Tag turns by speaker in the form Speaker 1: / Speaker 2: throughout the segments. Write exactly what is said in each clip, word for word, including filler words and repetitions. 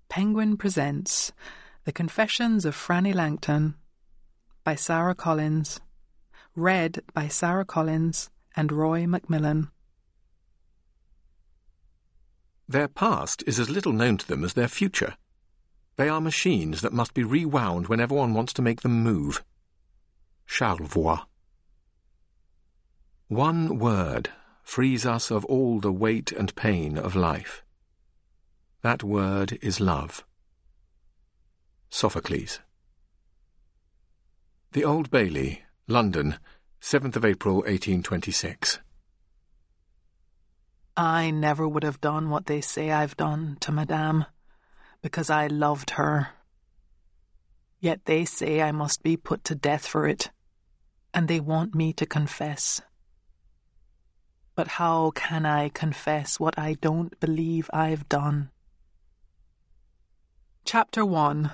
Speaker 1: Penguin presents The Confessions of Franny Langton by Sarah Collins, read by Sarah Collins and Roy Macmillan.
Speaker 2: Their past is as little known to them as their future. They are machines that must be rewound whenever one wants to make them move. Charlevoix. One word frees us of all the weight and pain of life. That word is love. Sophocles. The Old Bailey, London, seventh of April, eighteen twenty-six.
Speaker 1: I never would have done what they say I've done to Madame, because I loved her. Yet they say I must be put to death for it, and they want me to confess. But how can I confess what I don't believe I've done? Chapter one.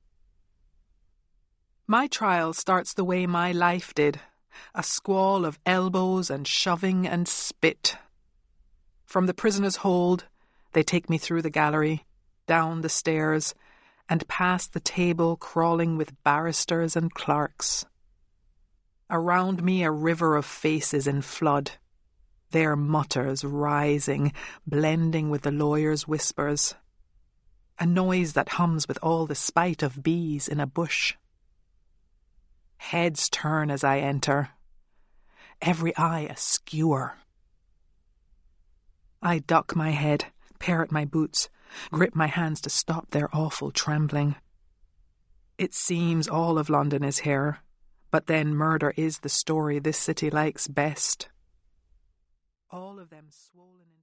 Speaker 1: My trial starts the way my life did, a squall of elbows and shoving and spit. From the prisoner's hold, they take me through the gallery, down the stairs, and past the table crawling with barristers and clerks. Around me a river of faces in flood, their mutters rising, blending with the lawyer's whispers. A noise that hums with all the spite of bees in a bush. Heads turn as I enter, every eye a skewer. I duck my head, pare at my boots, grip my hands to stop their awful trembling. It seems all of London is here, but then murder is the story this city likes best. All of them swollen in